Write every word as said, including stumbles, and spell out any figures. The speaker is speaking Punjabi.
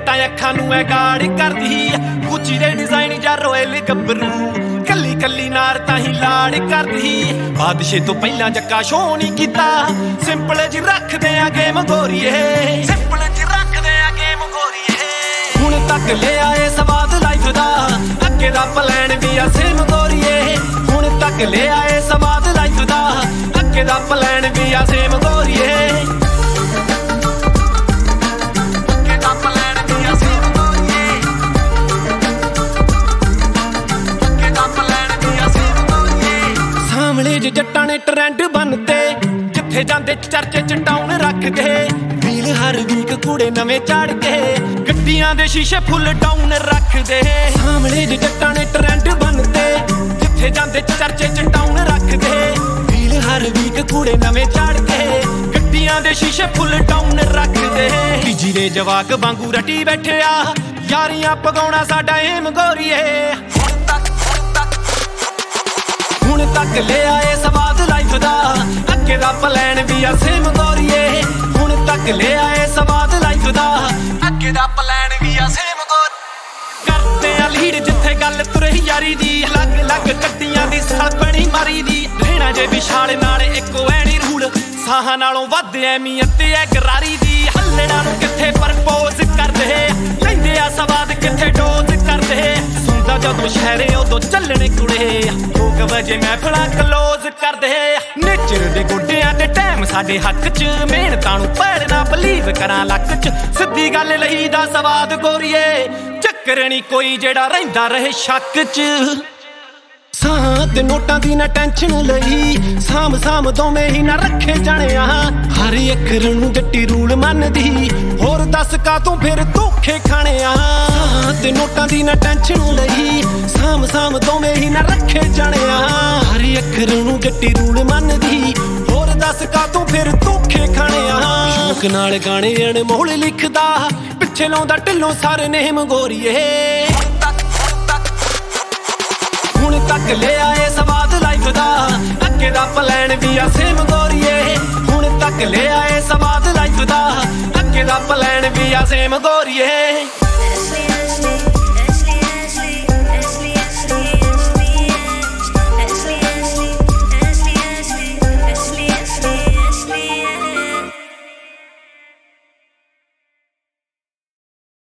ਤਾਂ ਅੱਖਾਂ ਨੂੰ ਐ ਗਾੜ ਕਰਦੀ ਗੁੱਚੀ ਦੇ ਡਿਜ਼ਾਈਨ ਜਾਂ ਰੋਇਲ ਗੱਭਰੂ ਕੱਲੀ ਕੱਲੀ ਨਾਰ ਤਾਂ ਹੀ ਲਾੜ ਕਰਦੀ ਬਾਦਸ਼ਾਹ ਤੋਂ ਪਹਿਲਾਂ ਜੱਕਾ ਸ਼ੋਅ ਨਹੀਂ ਕੀਤਾ ਸਿੰਪਲ ਜੀ ਰੱਖਦੇ ਆ ਗੇਮ ਗੋਰੀਏ ਸਿੰਪਲ ਜੀ ਰੱਖਦੇ ਆ ਗੇਮ ਗੋਰੀਏ ਹੁਣ ਤੱਕ ਲਿਆ ਏ ਸਵਾਦ ਲਾਈਫ ਦਾ ਅੱਗੇ ਦਾ ਪਲਾਨ ਵੀ ਆ ਸੇਮ ਗੋਰੀਏ ਹੁਣ ਤੱਕ ਲਿਆ ਏ ਸਵਾਦ ਲਾਈਫ ਦਾ ਅੱਗੇ ਦਾ ਪਲਾਨ ਵੀ ਆ ਸੇਮ ਗੋਰੀਏ ਜੱਟਾਂ ਨੇ ਟ੍ਰੈਂਡ ਬਣਦੇ ਜਿੱਥੇ ਜਾਂਦੇ ਚਰਚੇ ਚ ਟਾਊਨ ਰੱਖਦੇ ਵੀਲ ਹਰ ਵੀਕ ਕੂੜੇ ਨਵੇਂ ਚਾੜ ਕੇ ਗੱਡੀਆਂ ਦੇ ਸ਼ੀਸ਼ੇ ਫੁੱਲ ਡਾਊਨ ਰੱਖਦੇ ਸਾਹਮਣੇ ਜੱਟਾਂ ਨੇ ਟ੍ਰੈਂਡ ਬਣਦੇ ਜਿੱਥੇ ਜਾਂਦੇ ਚਰਚੇ ਚ ਟਾਊਨ ਰੱਖਦੇ ਵੀਲ ਹਰ ਵੀਕ ਕੂੜੇ ਨਵੇਂ ਚਾੜ ਕੇ ਗੱਡੀਆਂ ਦੇ ਸ਼ੀਸ਼ੇ ਫੁੱਲ ਡਾਊਨ ਰੱਖਦੇ ਤੀਜੀ ਦੇ ਜਵਾਕ ਵਾਂਗੂ ਰਟੀ ਬੈਠਿਆ ਯਾਰੀਆਂ ਪਗਾਉਣਾ ਸਾਡਾ ਏਮ ਗੋਰੀਏ ਹੁਣ ਤੱਕ ਲਿਆ ਏ ਸਵਾਦ ਲਾਈਫ ਦਾ ਅੱਗੇ ਦਾ ਪਲਾਨ ਵੀ ਆ ਸੇਮ ਗੋਰੀਏ ਹੁਣ ਤੱਕ ਲਿਆ ਏ ਸਵਾਦ ਲਾਈਫ ਦਾ ਅੱਗੇ ਦਾ ਪਲਾਨ ਵੀ ਆ ਸੇਮ ਗੋਰ ਕਰਦੇ ਆ ਲੀਡ ਜਿੱਥੇ ਗੱਲ ਤੁਰੇ ਯਾਰੀ ਦੀ ਅਲੱਗ ਅਲੱਗ ਕੱਟੀਆਂ ਦੀ ਸਲਪਣੀ ਮਾਰੀ ਦੀ ਰਹਿਣਾ ਜੇ ਵਿਸ਼ਾਲ ਨਾਲ ਇੱਕੋ ਐਣੀ ਰੂਲ ਸਾਹਾਂ ਨਾਲੋਂ ਵੱਧ ਐਮੀਅਤ ਐ ਗਰਾਰੀ ਦੀ ਹੱਲਣਾ ਨੂੰ ਕਿੱਥੇ ਪ੍ਰਪੋਜ਼ ਕਰਦੇ ਲੈਂਦੇ ਆ ਸਵਾਦ ਕਿੱਥੇ ਡੋਜ਼ ਕਰਦੇ ਸੁਣਦਾ ਜਦੋਂ ਸ਼ਹਿਰੇ ਉਦੋਂ ਚੱਲਣੇ ਕੁੜੇ ਦੋ ਕੁ ਵਜੇ ਮਹਿਫਲਾਂ ਕਲੋਜ਼ ਕਰਦੇ ਨੇਚਰ ਦੇ ਗੋਡਿਆਂ ਤੇ ਟਾਈਮ ਸਾਡੇ ਹੱਥ ਚ ਮਿਹਨਤਾਂ ਨੂੰ ਪੈੜਨਾ ਬਲੀਵ ਕਰਾਂ ਲੱਕ ਚ ਸਿੱਧੀ ਗੱਲ ਲਈ ਦਾ ਸਵਾਦ ਗੋਰੀਏ ਚੱਕਰ ਨੀ ਕੋਈ ਜਿਹੜਾ ਰਹਿੰਦਾ ਰਹੇ ਸ਼ੱਕ ਚ ਸਾਹ ਤੇ ਨੋਟਾਂ ਦੀ ਨਾ ਟੈਨਸ਼ਨ ਲਈ ਸਾਮ ਸਾਮ ਦੋਵੇਂ ਹੀ ਨਾ ਰੱਖੇ ਜਾਣਿਆ ਹਰ ਅੱਖਰ ਨੂੰ ਜੱਟੀ ਰੂਲ ਮੰਨਦੀ ਹੋਰ ਦੱਸ ਕਾ ਤੂੰ ਫਿਰ ਧੋਖੇ ਖਾਣਿਆ ਸਾਹ ਤੇ ਨੋਟਾਂ ਦੀ ਨਾ ਟੈਨਸ਼ਨ ਲਈ ਸਾਮ ਸਾਮ ਦੋਵੇਂ ਹੀ ਨਾ ਰੱਖੇ ਜਾਣਿਆ ਹਰ ਅੱਖਰ ਨੂੰ ਜੱਟੀ ਰੂਲ ਮੰਨਦੀ ਹੋਰ ਦੱਸ ਕਾ ਤੂੰ ਫਿਰ ਧੋਖੇ ਖਾਣਿਆ ਸ਼ੌਕ ਨਾਲ ਗਾਣੇ ਅਣਮੋਲ ਲਿਖਦਾ ਪਿੱਛੇ ਲਾਉਂਦਾ ਢਿੱਲੋਂ ਸਾਰੇ ਨੇਮ ਗੋਰੀਏ ਹੁਣ ਤੱਕ ਲਿਆ ਏ ਸਵਾਦ ਲਾਈਫ ਦਾ ਅੱਗੇ ਦਾ ਪਲਾਨ ਵੀ ਆ ਸੇਮ ਗੋਰੀਏ ਹੁਣ ਤੱਕ ਲਿਆ ਏ ਸਵਾਦ ਲਾਈਫ ਦਾ ਅੱਗੇ ਦਾ ਪਲਾਨ ਵੀ ਆ ਸੇਮ ਗੋਰੀਏ